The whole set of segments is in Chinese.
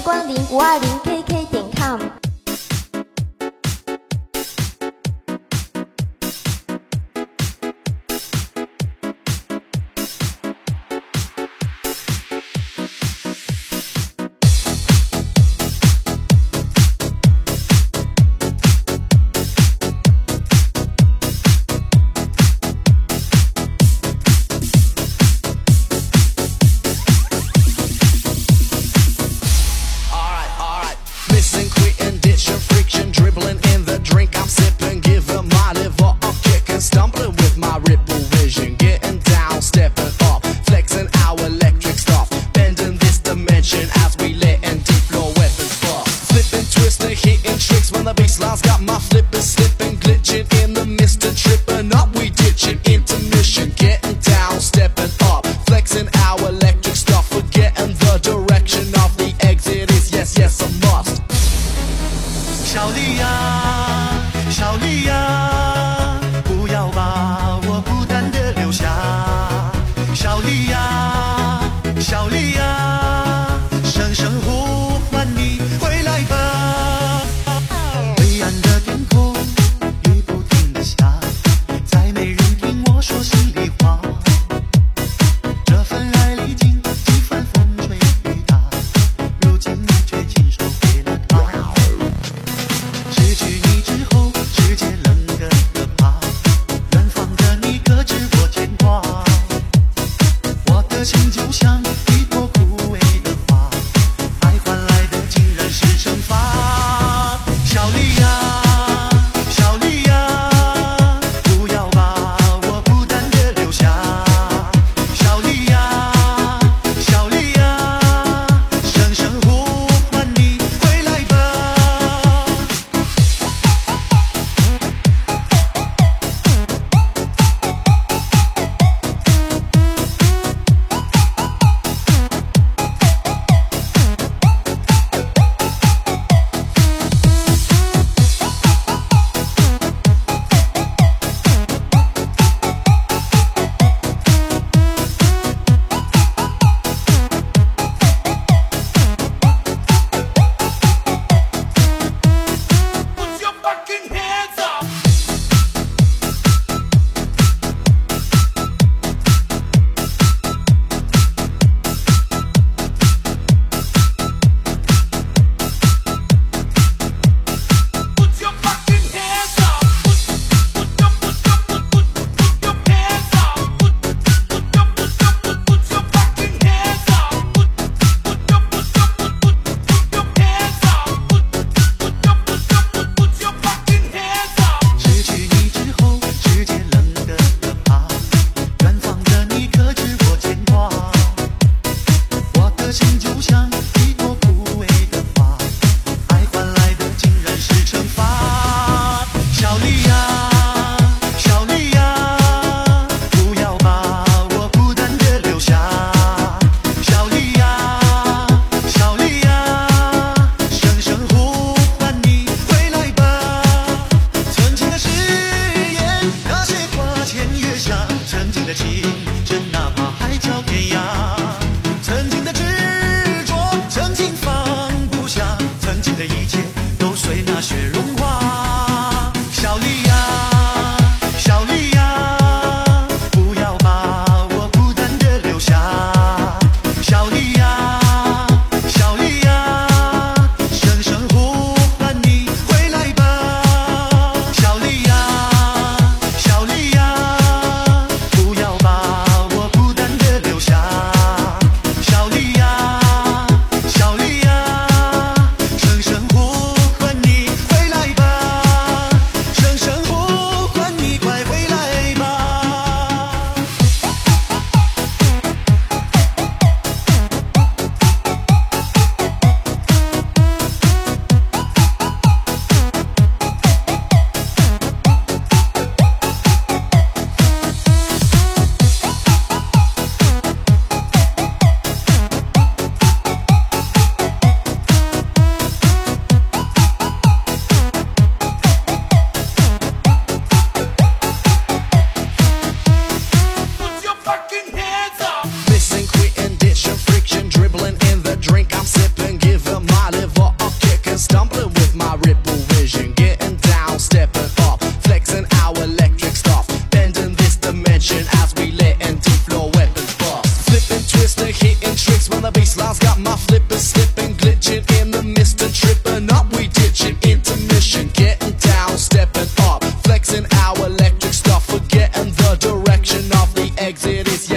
光临520KK.com。 Stumbling with my ripple vision, getting down, stepping up, flexing our electric stuff, bending this dimension as we letting deep floor weapons bust. Flipping, twisting, hitting tricks when the bassline's got my flipping, slipping, glitching in the mist and tripping up. We ditching intermission, getting down, stepping up, flexing our electric stuff, forgetting the direction of the exit is yes, yes, a must. 小丽呀，小丽呀，不要把我孤单的留下。小丽呀，小丽呀，声声呼唤你回来吧。灰暗的天空。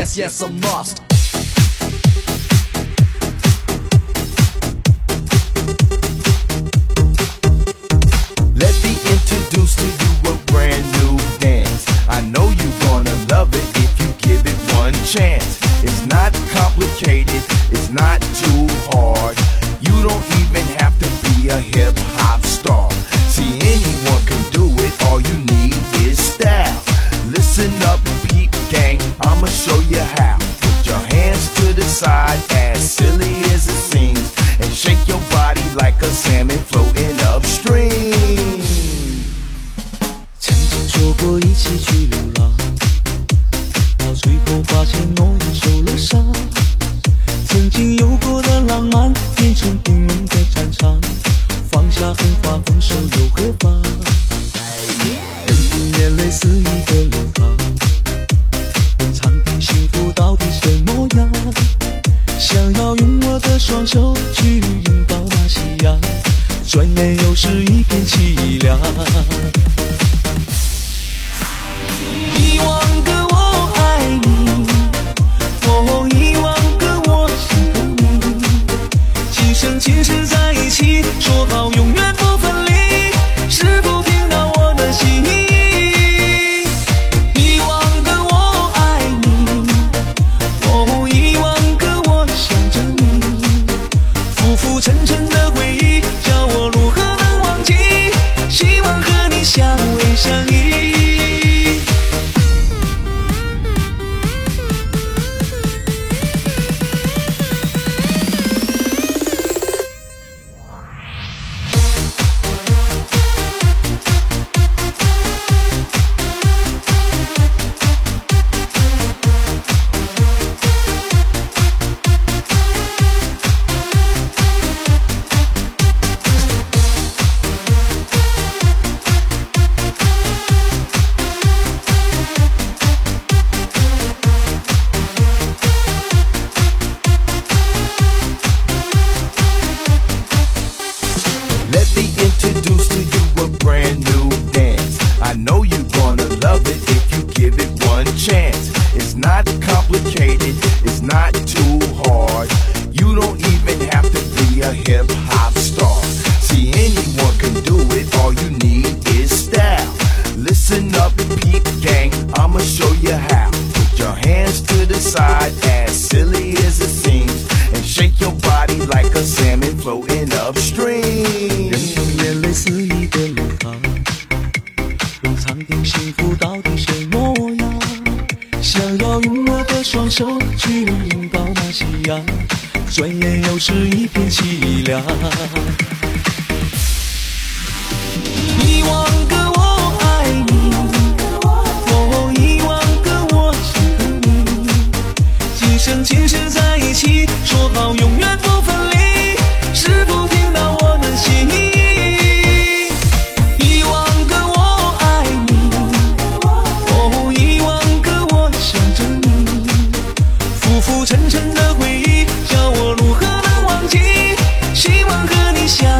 yes, yes, I must. Let me introduce to you a brand new dance. I know you're gonna love it if you give it one chance. It's not complicated, it's not too hard. You don't even have to be a hip-hop star. See, anyone can do it, all you need is style. Listen up, peep gang, I'ma show you how. Put your hands to the side, as silly as it seems, and shake your body like a salmon floating upstream. 曾经说过一起去流浪，到最后发现诺言受了伤。曾经有过的浪漫变成冰冷的战场，放下狠话分手又何妨？任凭眼泪肆意的流淌，问苍天幸福到底什么样？想要用我的双手去拥抱那夕阳，转眼又是一片凄凉。一万个我爱你，哦，一万个我心疼你，今生今世在一起，说好永远不分离，是否听到我的心意？一万个我爱你，哦，一万个我想着你，浮浮沉沉的回忆，叫我如何能忘记？希望和你相偎相依。 Let me introduce to you a brand new dance. I know you're gonna love it if you give it one chance. It's not complicated, it's not too hard. You don't even have to be a hip-hop star. See, anyone can do it, all you need is style. Listen up, peep gang, I'ma show you how. Put your hands to the side, as silly as it seems, and shake your body like a salmon floating upstream. 任凭眼泪肆意的流淌，问苍天幸福到底什么样？想要用我的双手去拥抱那夕阳，转眼又是一片凄凉。一万个我爱你，哦，一万个我心疼你，今生今世在一起，说好永远不分离，是否听到我的心意？一万个我爱你，哦，一万个我想着你，浮浮沉沉的回忆，叫我如何能忘记？希望和你相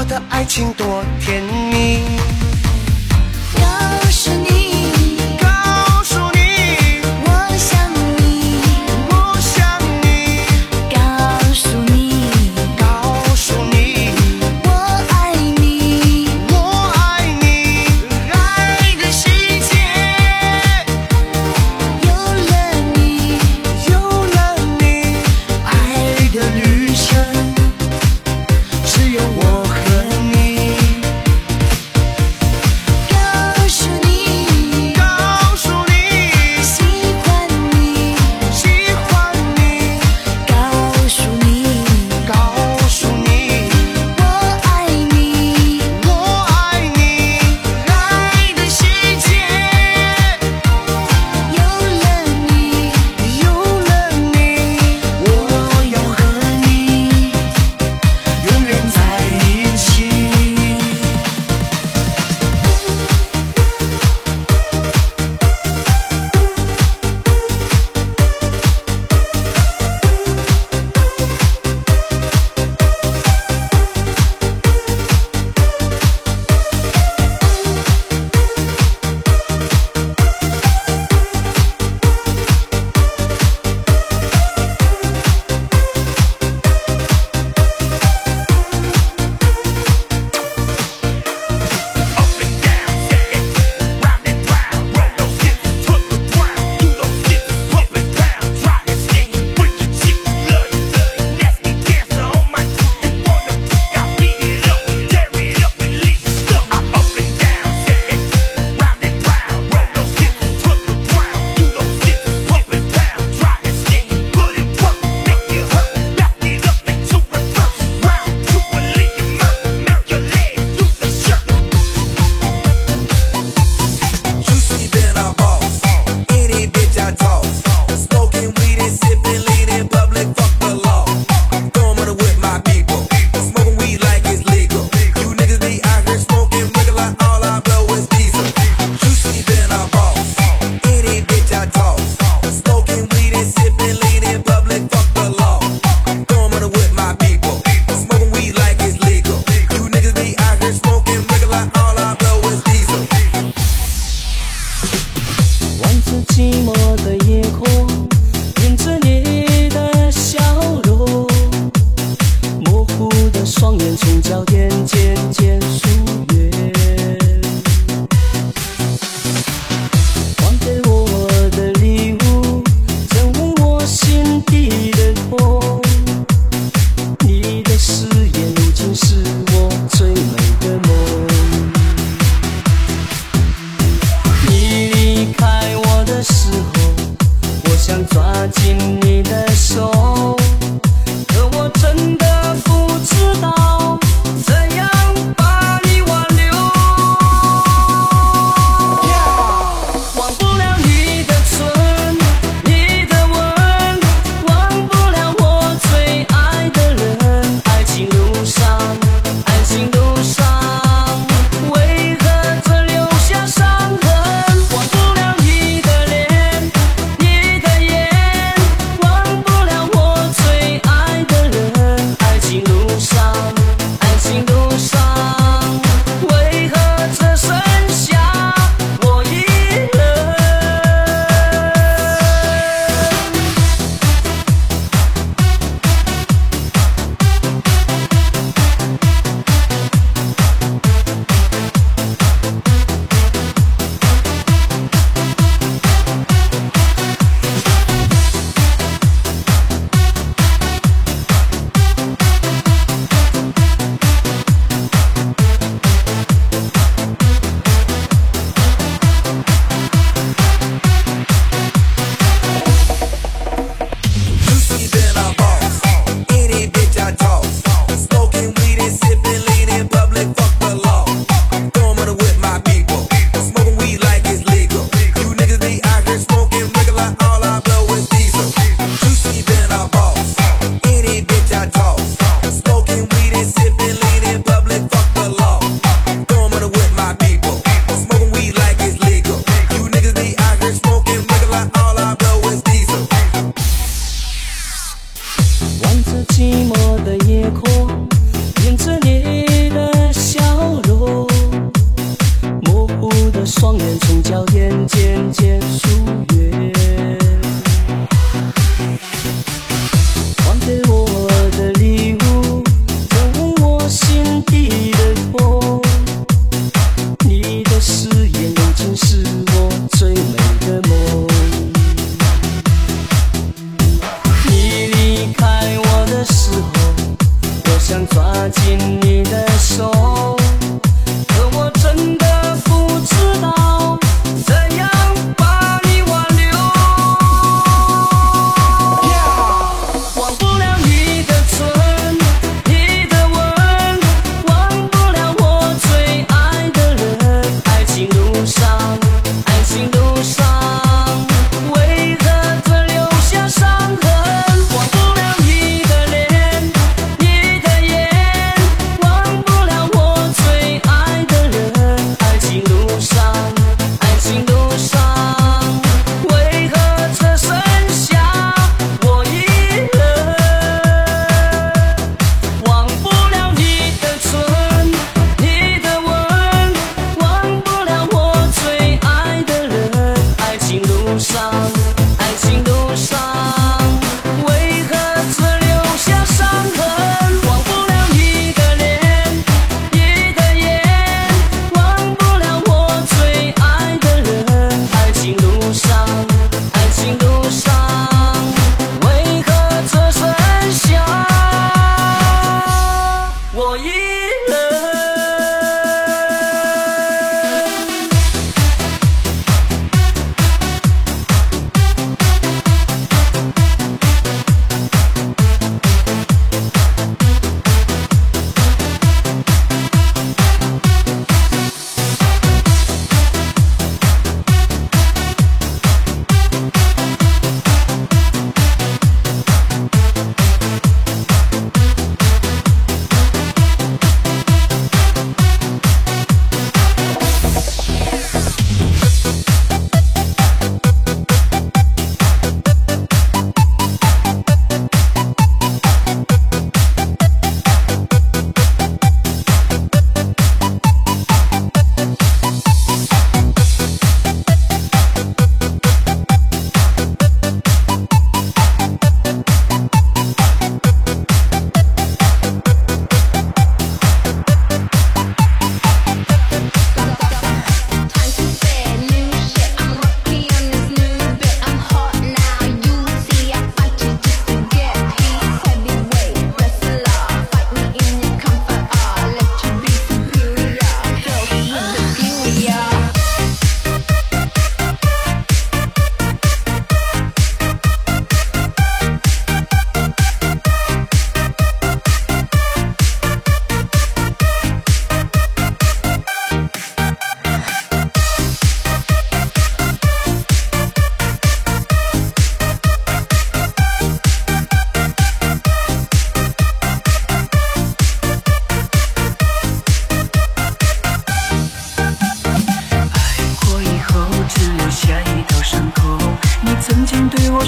的爱情多甜蜜。 告诉你， 告诉你， 我想你， 我想你， 告诉你， 告诉你， 我爱你， 我爱你。爱的世界有了你， 有了你， 爱的旅程只有我和你。 告诉你，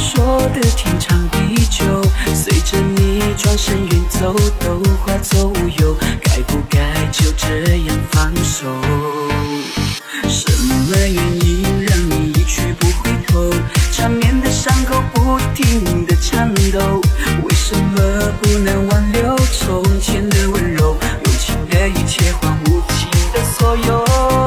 说的天长地久，随着你转身远走，都化作乌有，该不该就这样放手？什么原因让你一去不回头？缠绵的伤口不停地颤抖，为什么不能挽留从前的温柔？有情的一切换无情的所有，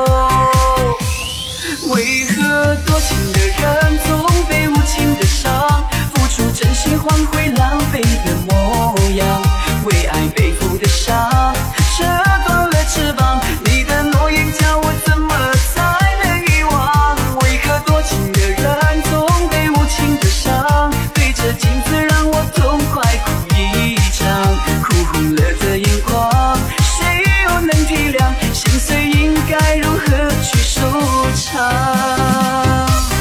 为何多情的人总被无情的伤？付出真心换回狼狈的模样，为爱背负的伤，折断了翅膀。你的诺言叫我怎么才能遗忘？为何多情的人总被无情的伤？对着镜子让我痛快哭一场，哭红了的眼眶，谁又能体谅？心碎应该如何去收场？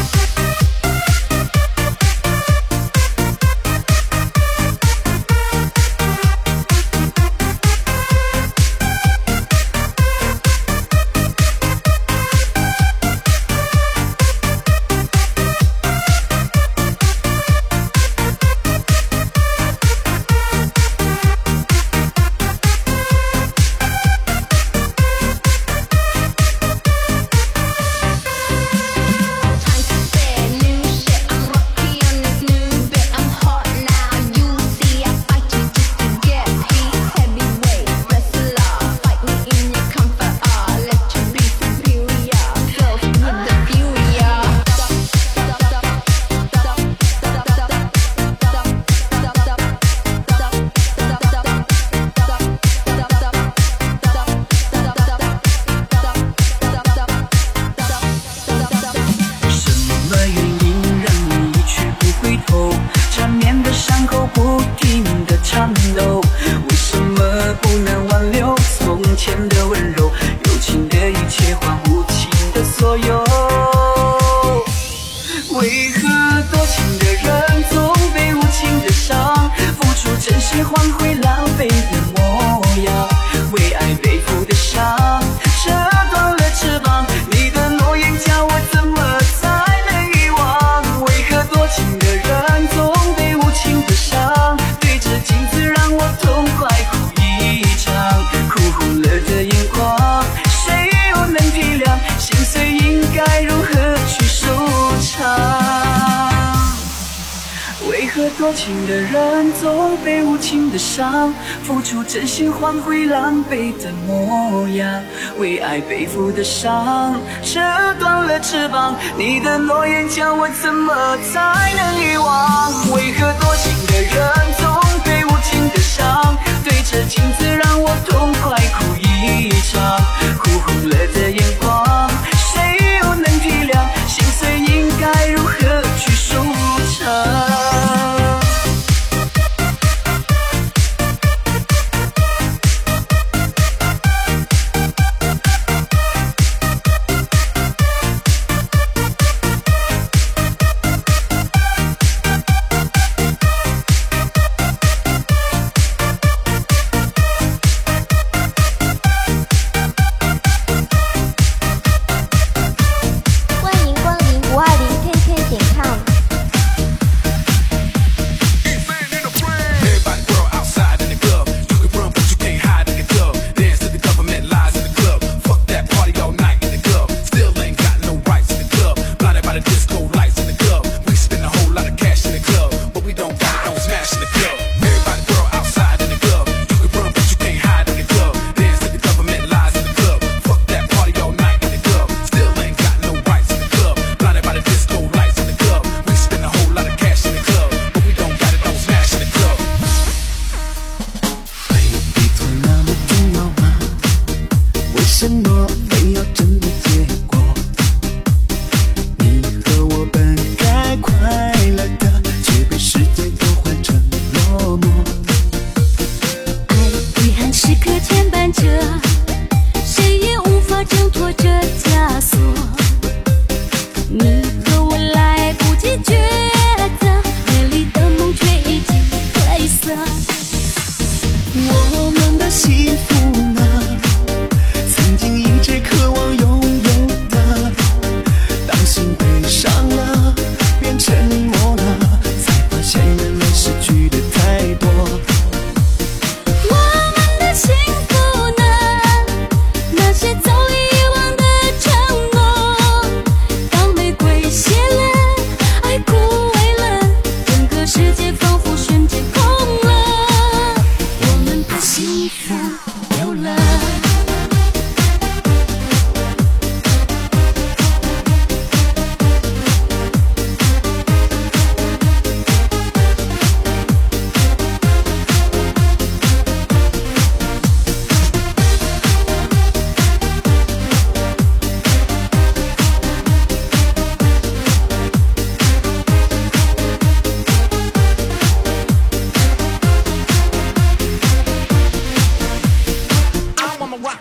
多情的人总被无情的伤，付出真心换回狼狈的模样，为爱背负的伤，折断了翅膀。你的诺言叫我怎么才能遗忘？为何多情的人总被无情的伤？对着镜子让我痛快哭一场，哭红了的眼眶，谁又能体谅？心碎应该如何去收场？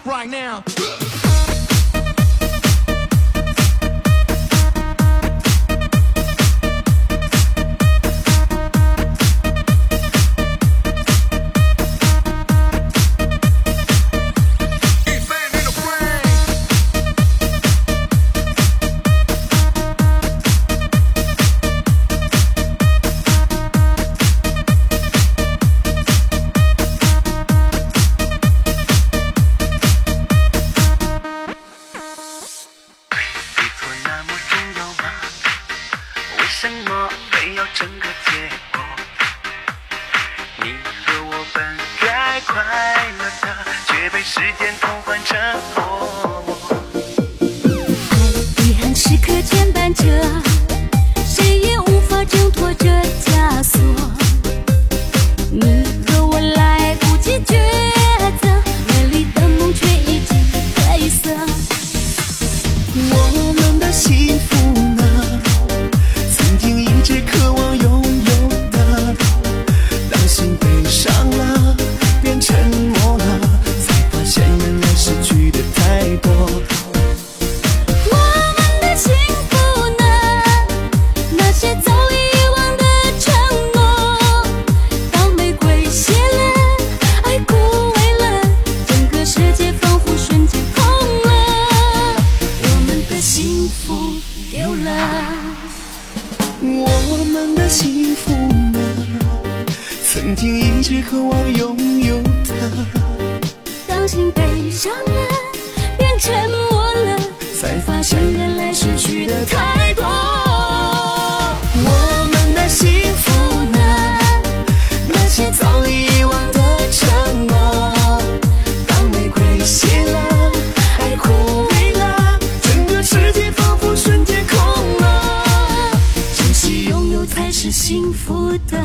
right now. 遗憾时刻牵绊着，谁也无法挣脱这枷锁。你和我来不及抉择，美丽的梦却已经褪色。 我们的幸福呢？曾经一直渴望拥有的，当心悲伤了，变沉默了，才发现原来失去的太多。 我们的幸福呢？那些早已遗忘的承诺，当玫瑰谢了，爱枯萎了，整个世界仿佛瞬间空了，我们的幸福丢了。 我们的幸福呢？曾经一直渴望拥有的， 当心悲伤了，变沉默了，才发现原来失去的太多。 我们的幸福呢？那些早已遗忘的承诺，当玫瑰谢了，爱枯萎了，整个世界仿佛瞬间空了， 珍惜拥有才是幸福的。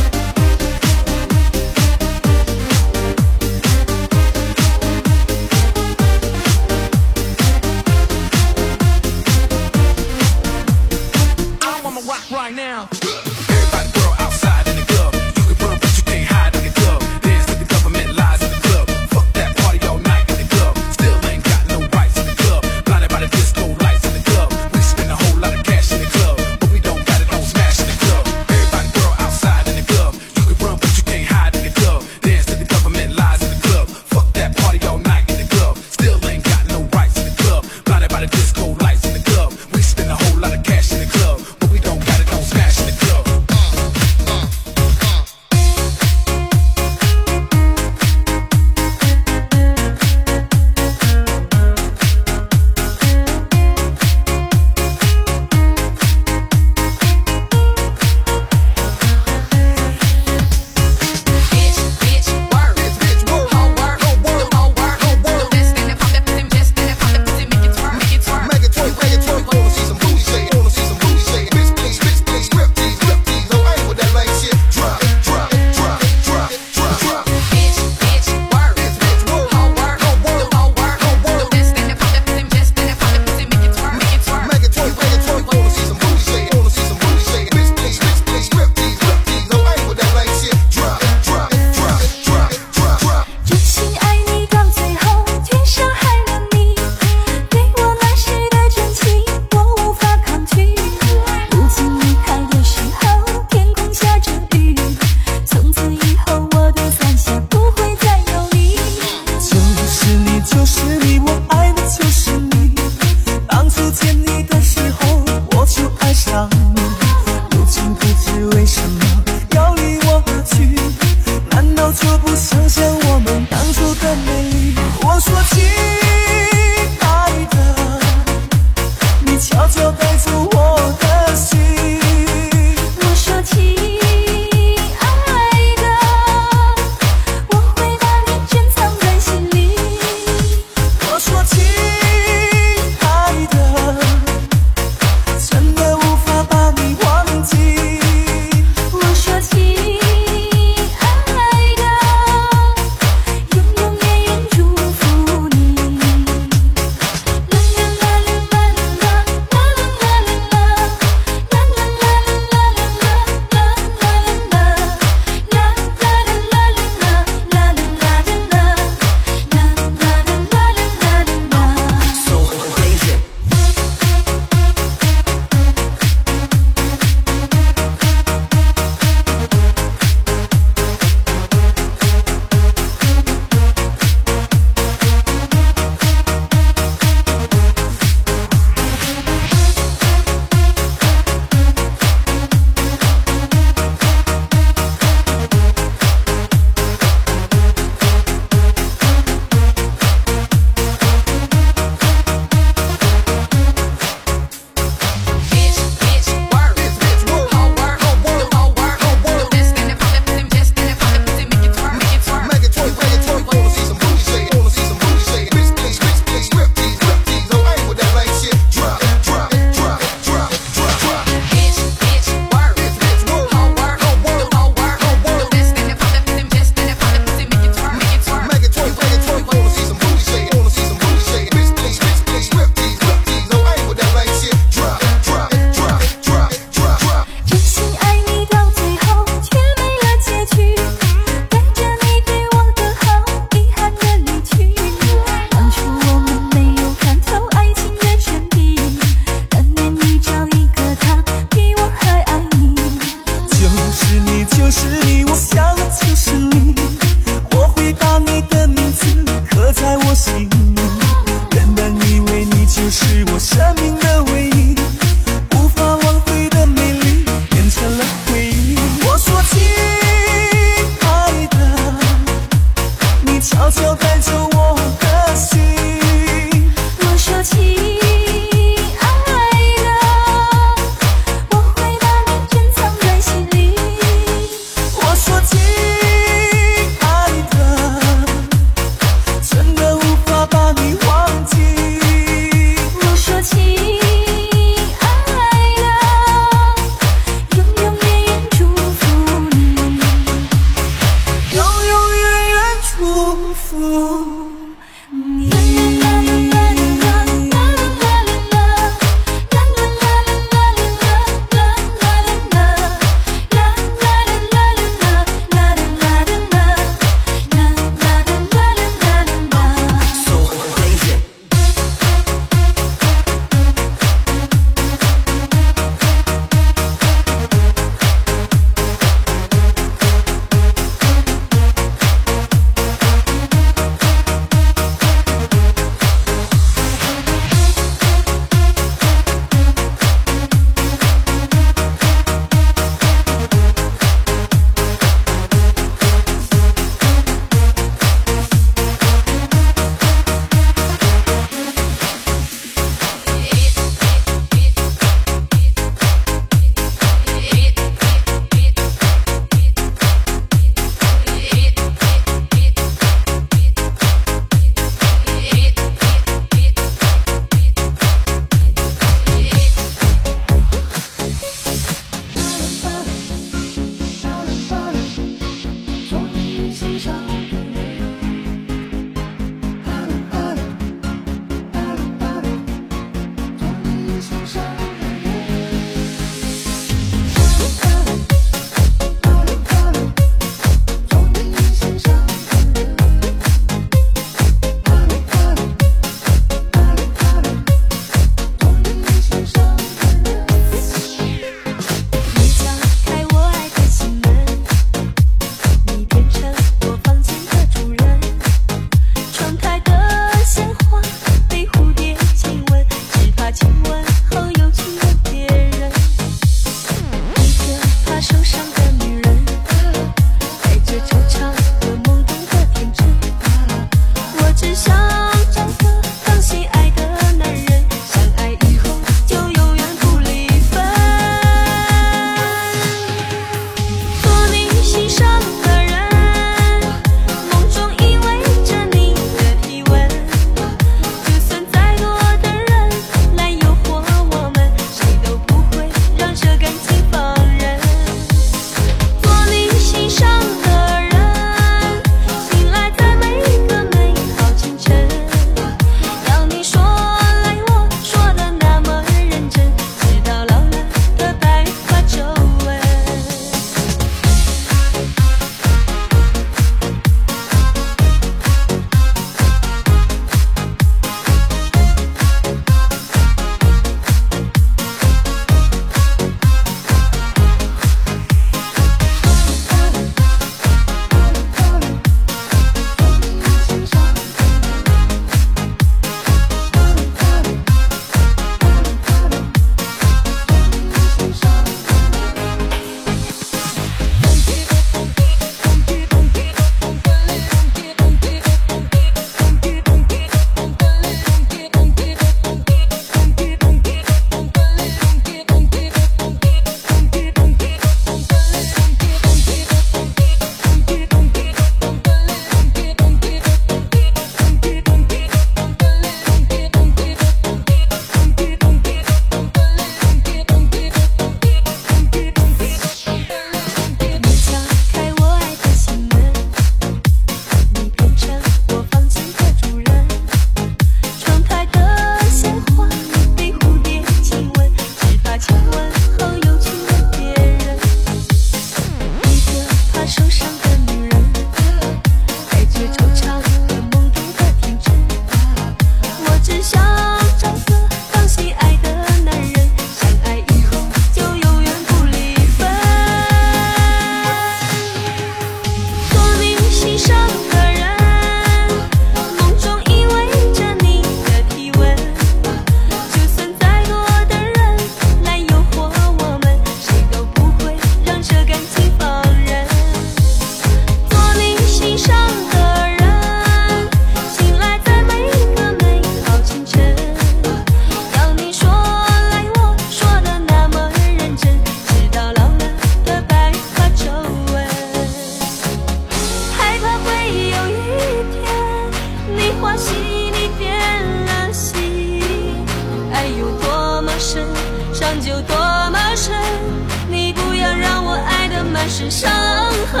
花戏你变了心，爱有多么深，伤就多么深，你不要让我爱得满是伤痕。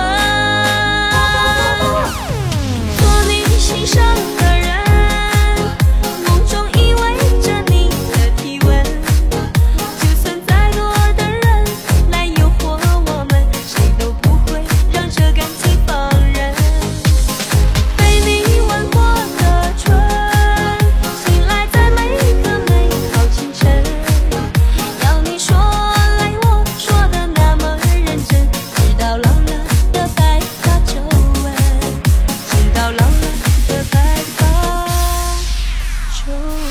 做你心上的人，梦中依偎着你的体温，就算再多的人来诱惑我们，谁都不会让这感情放任。被你吻过的唇，醒来在每个美好清晨，要你说爱我说的那么认真，直到老了的白发皱纹，直到老了的白发皱纹。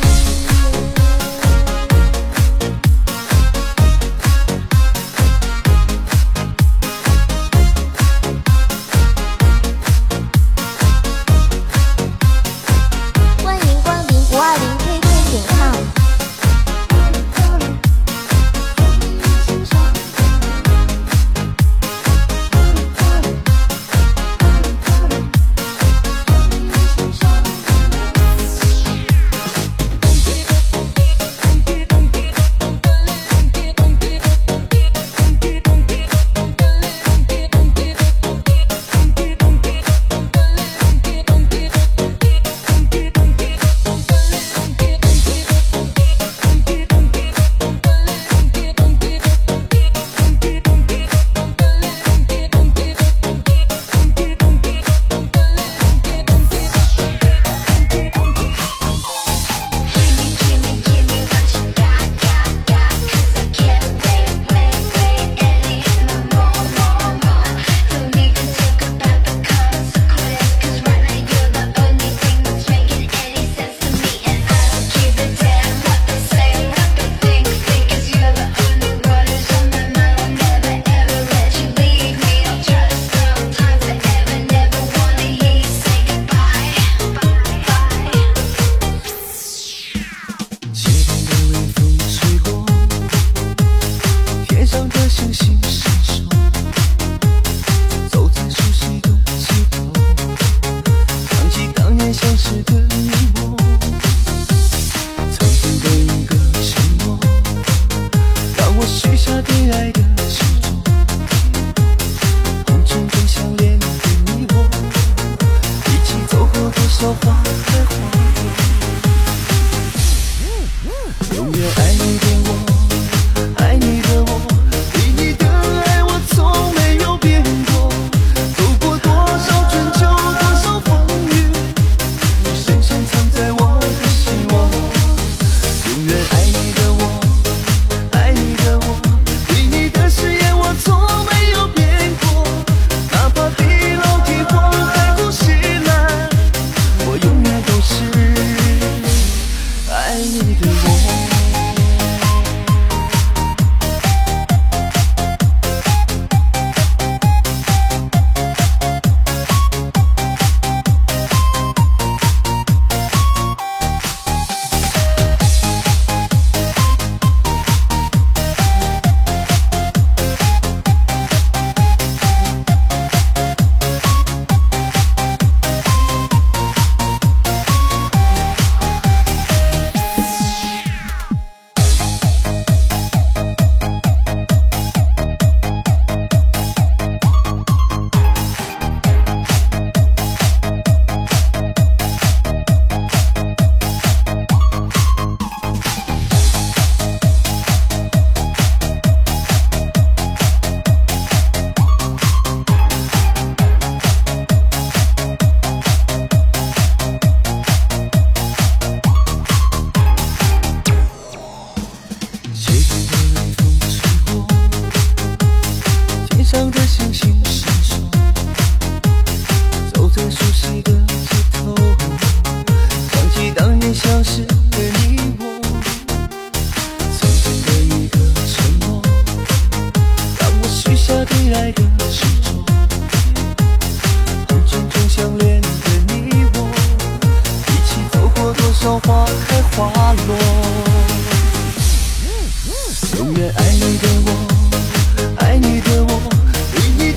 欢迎光临520KK.com。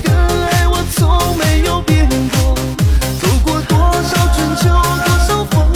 走过多少春秋，多少风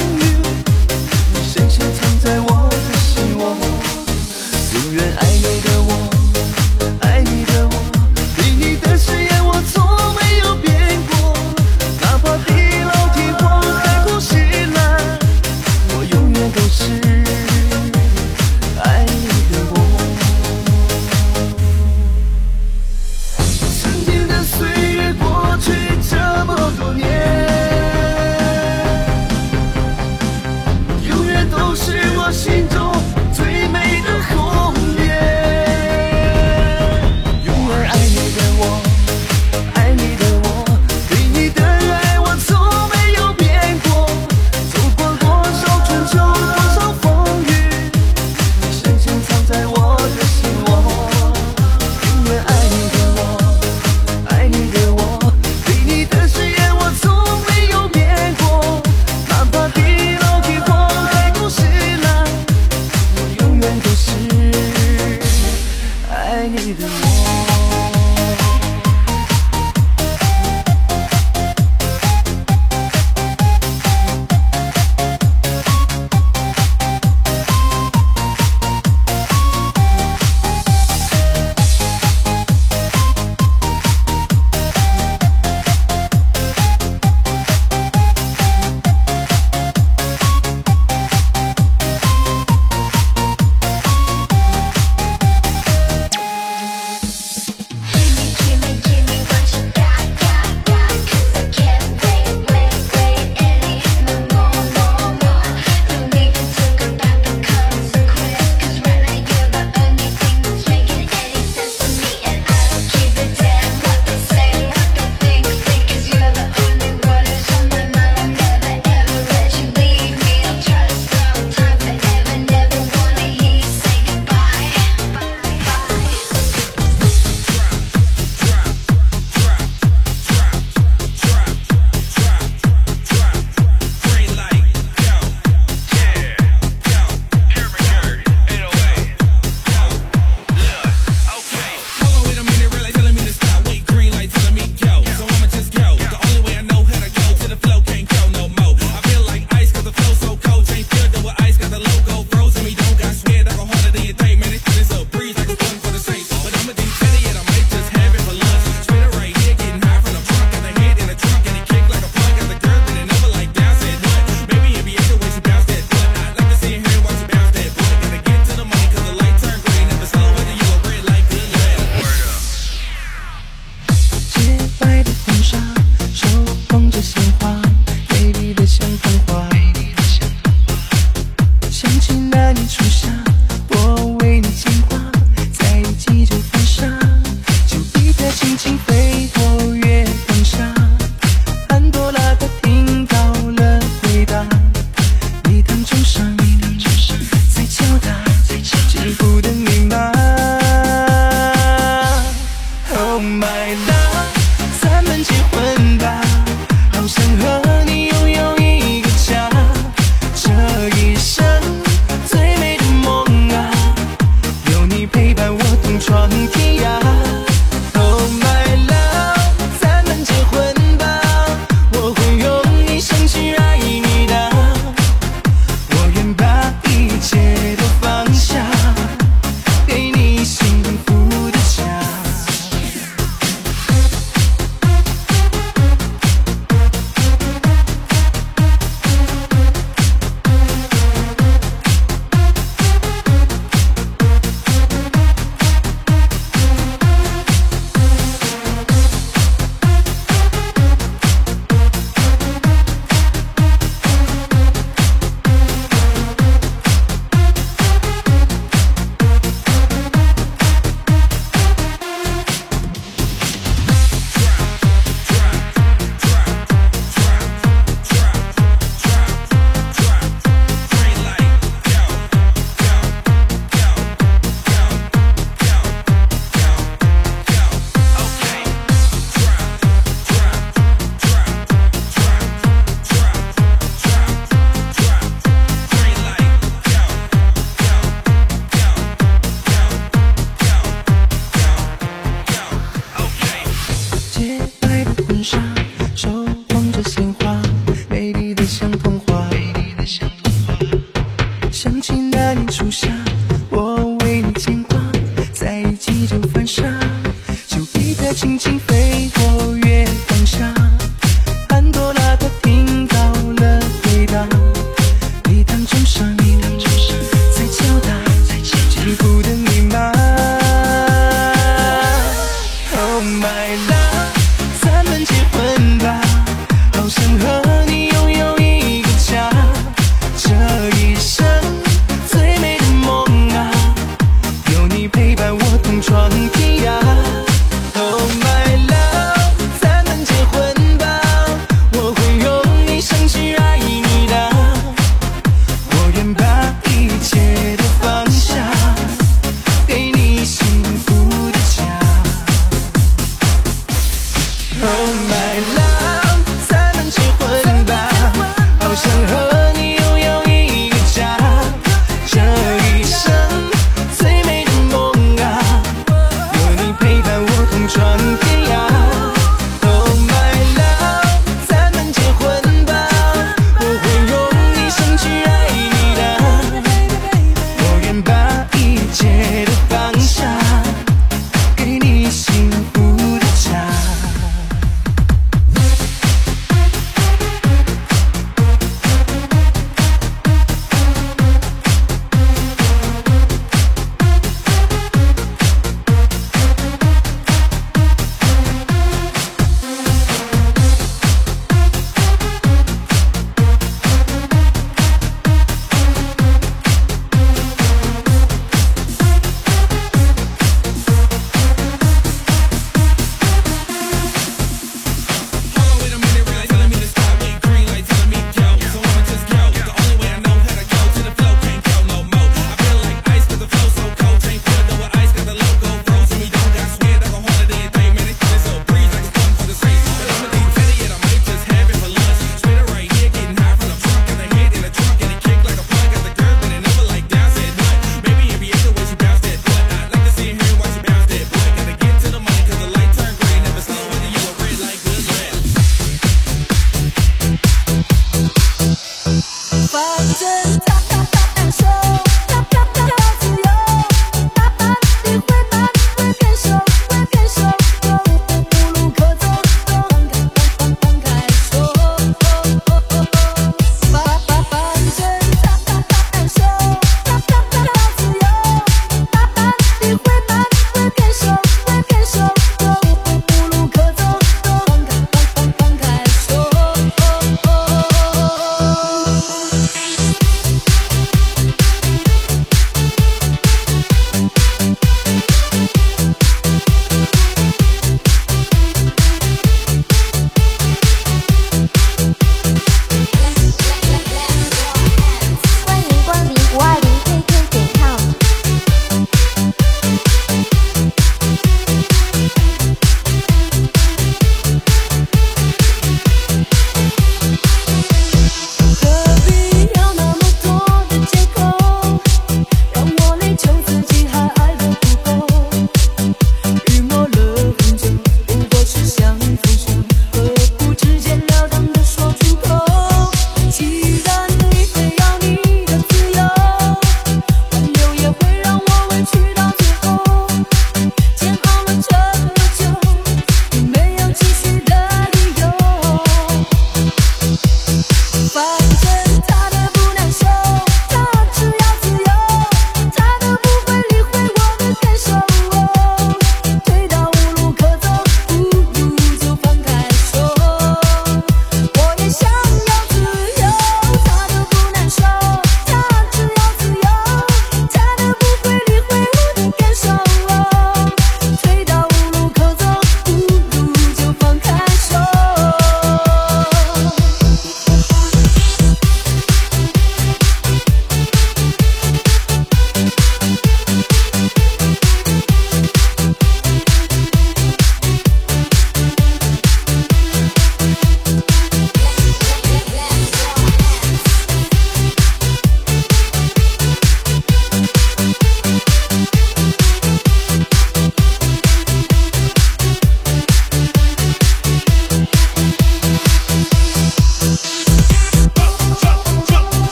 好想和你拥有一个家，这一生最美的梦啊，有你陪伴我同闯天涯。Oh my love， 咱们结婚吧，我会用一生去爱你的，我愿把一切都放下，给你幸福的家。Oh my love， 咱们结婚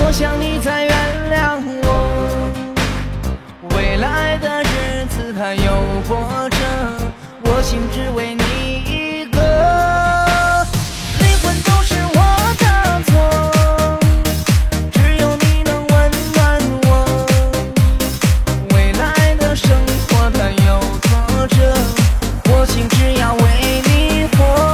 我想你再原谅我。未来的日子它有波折，我心只为你一个。灵魂都是我的错，只有你能温暖我。未来的生活它有挫折，我心只要为你活。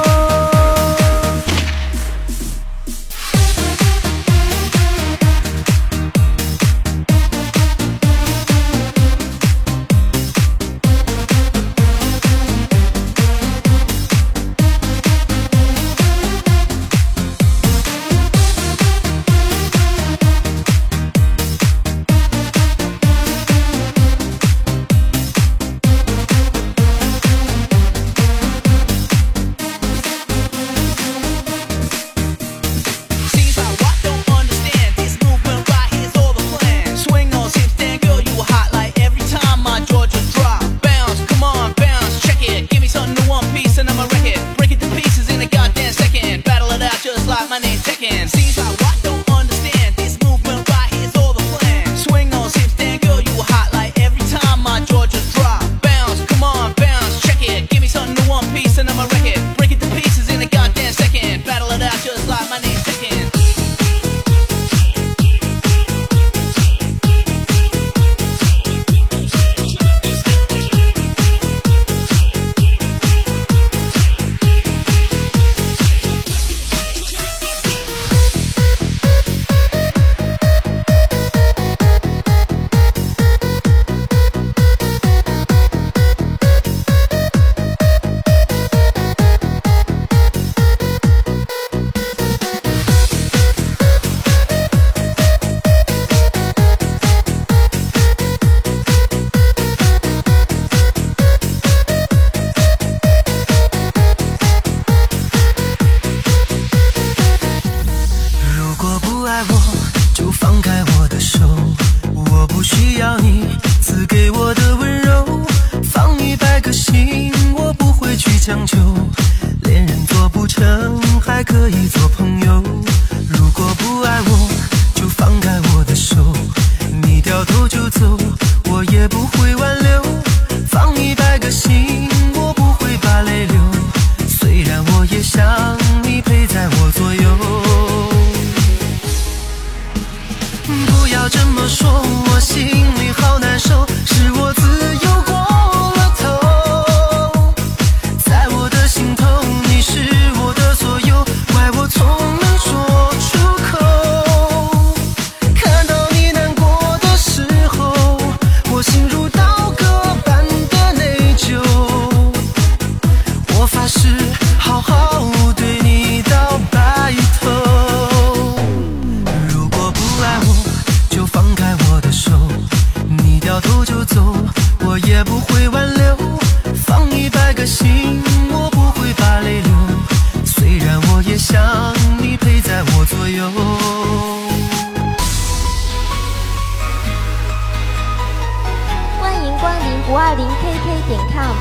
520KK.com。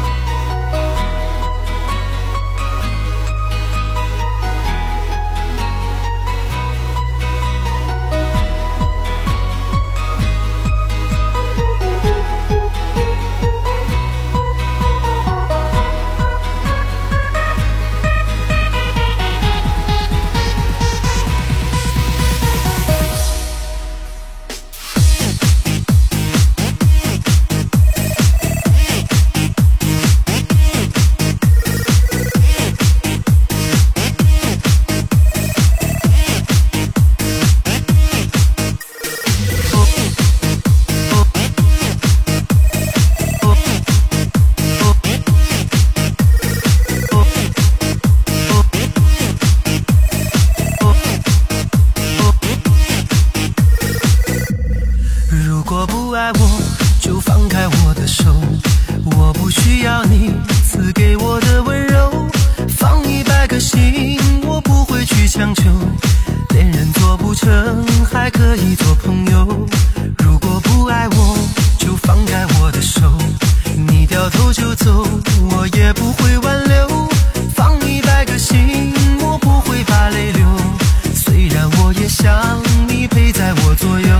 想你陪在在我左右。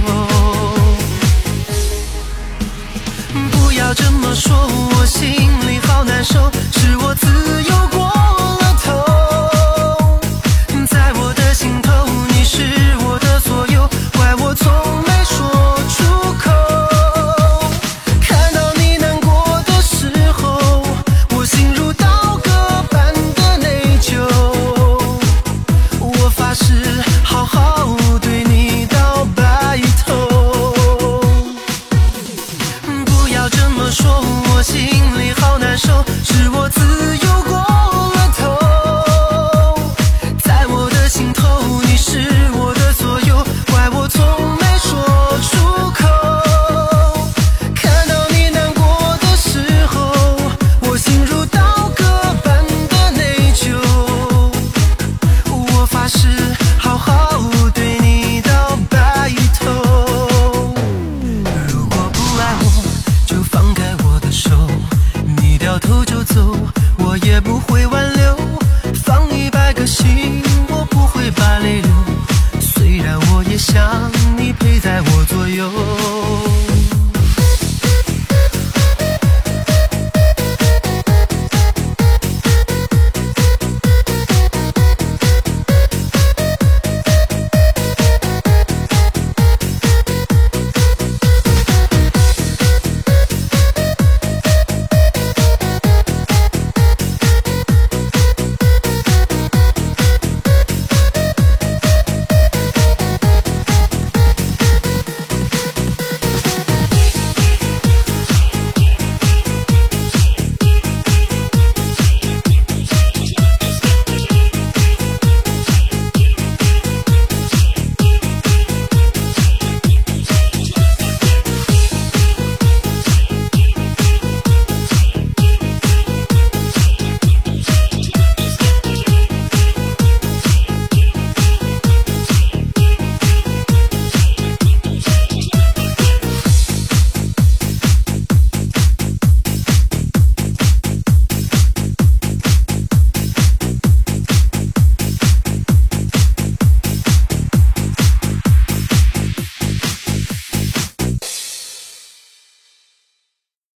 不要这么说，我心里好难受，是我自由过了头。在我的心头，你是我的所有，怪我从没说出口。看到你难过的时候，我心如刀割般的内疚。我发誓好好对你到白头。不要这么说，我心里好难受，是我自由过了头。在我的心头，你是我的所有，怪我从没说出口。看到你难过的时候，我心如刀割般的内疚。我发誓好好对你到白头。如果不爱我，就放开我的手，你掉头就走，我也不会挽留。放100个心，我不会把泪流。虽然我也想你陪在我左右。